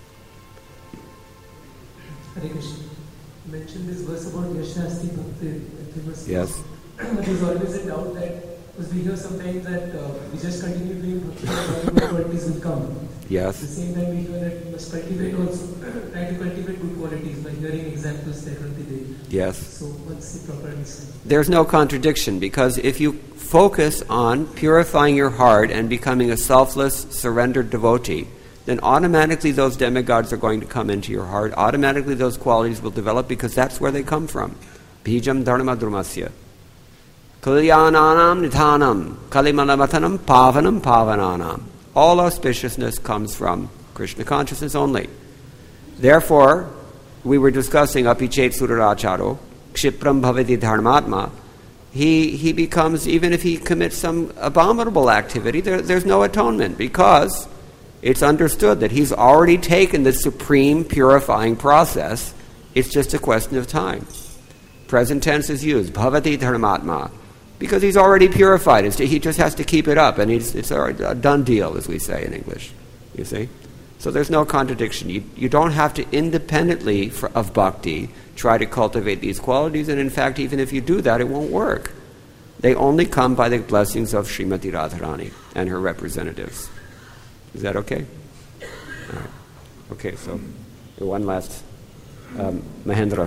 S7: Hare Krishna. You mentioned this verse about Yashnasti Bhakti.
S1: Yes.
S7: But there's always a doubt that, because we hear sometimes that uh, we just continue doing bhakti and good qualities will come.
S1: Yes.
S7: At the same time, we hear that we must cultivate also, try to cultivate good qualities by hearing examples that will be there.
S1: Yes.
S7: So what's the proper answer?
S1: There's no contradiction, because if you focus on purifying your heart and becoming a selfless, surrendered devotee, then automatically those demigods are going to come into your heart. Automatically those qualities will develop because that's where they come from. Bijam dharma drumasya. Kalyananam nithanam. Kalimalamatanam pavanam pavananam. All auspiciousness comes from Krishna consciousness only. Therefore, we were discussing apichet suraracharo, kshipram bhavati dharmatma. He he becomes, even if he commits some abominable activity, there, there's no atonement because it's understood that he's already taken the supreme purifying process. It's just a question of time. Present tense is used, bhavati dharmatma, because he's already purified. It's, he just has to keep it up, and he's, it's a done deal, as we say in English. You see? So there's no contradiction. You, you don't have to independently for, of bhakti try to cultivate these qualities, and in fact, even if you do that, it won't work. They only come by the blessings of Srimati Radharani and her representatives. Is that okay? All right. Okay, so one last. Um, Mahendra.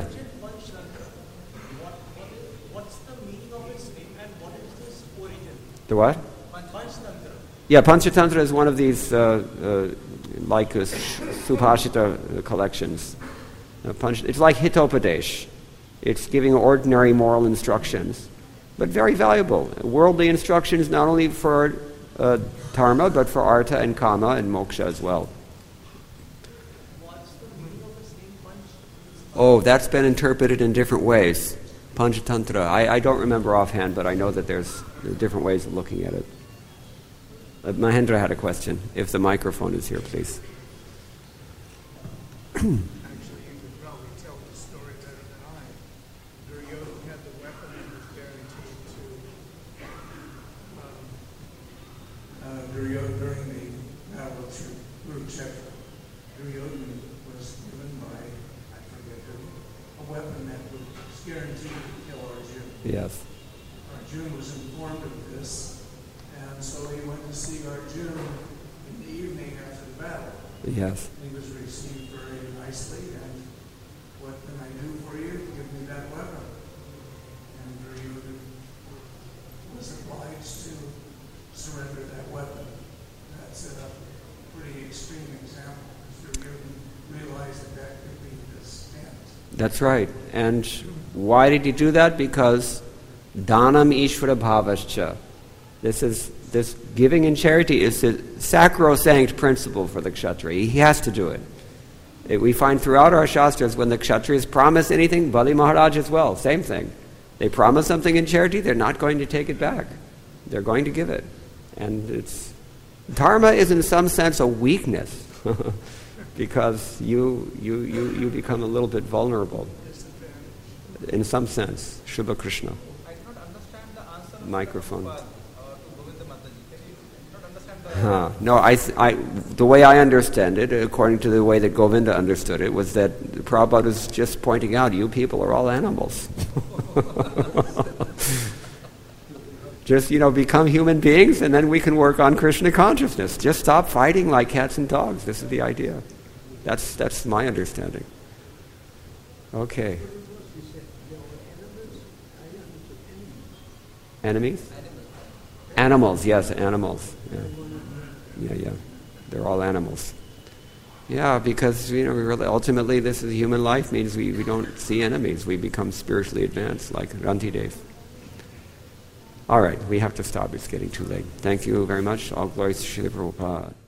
S8: What's the meaning of its name and what is its origin?
S1: The what?
S8: Panchatantra.
S1: Yeah, Panchatantra is one of these uh, uh, like uh, Subhashita collections. Uh, Panch- it's like Hitopadesh. It's giving ordinary moral instructions, but very valuable. Worldly instructions not only for uh, dharma, but for artha and kama and moksha as well.
S8: What's the meaning of its name, Panch?
S1: Oh, that's been interpreted in different ways. Panchatantra. I, I don't remember offhand, but I know that there's different ways of looking at it. Uh, Mahendra had a question. If the microphone is here, please.
S6: Actually, you could probably tell the story better than I. Duryodhana had the weapon and was guaranteed to. Um, uh, Duryodhana, during the battle of Kurukshetra, Duryodhana was given by, I forget who, a weapon that was guaranteed to kill Arjuna.
S1: Yes.
S6: Arjuna was informed of this, and so he went to see Arjuna in the evening after the battle.
S1: Yes.
S6: He was received very nicely, and what can I do for you? Give me that weapon. And Duryodhana was obliged to surrender that weapon. That's a pretty extreme example. Duryodhana realized that that could be his end.
S1: That's right. And why did he do that? Because Dhanam Ishvara Bhavascha. This is this giving in charity is the sacrosanct principle for the Kshatriya. He has to do it. it. We find throughout our Shastras when the Kshatriyas promise anything, Bali Maharaj as well, same thing. They promise something in charity, they're not going to take it back. They're going to give it. And it's dharma is in some sense a weakness because you, you, you, you become a little bit vulnerable in some sense. Shubha Krishna.
S8: I cannot understand the answer.
S1: Microphone.
S8: Uh, to Govinda Mataji. Can you not understand the
S1: Huh. No, I, th- I, the way I understand it, according to the way that Govinda understood it, was that Prabhupada was just pointing out, you people are all animals. Just, you know, become human beings and then we can work on Krishna consciousness. Just stop fighting like cats and dogs. This is the idea. That's, that's my understanding. Okay. Enemies? Animals, yes, animals. Yeah. Yeah, yeah. They're all animals. Yeah, because, you know, we really, ultimately this is human life means we, we don't see enemies. We become spiritually advanced like Rantidev. All right, we have to stop. It's getting too late. Thank you very much. All glories to Srila Prabhupada.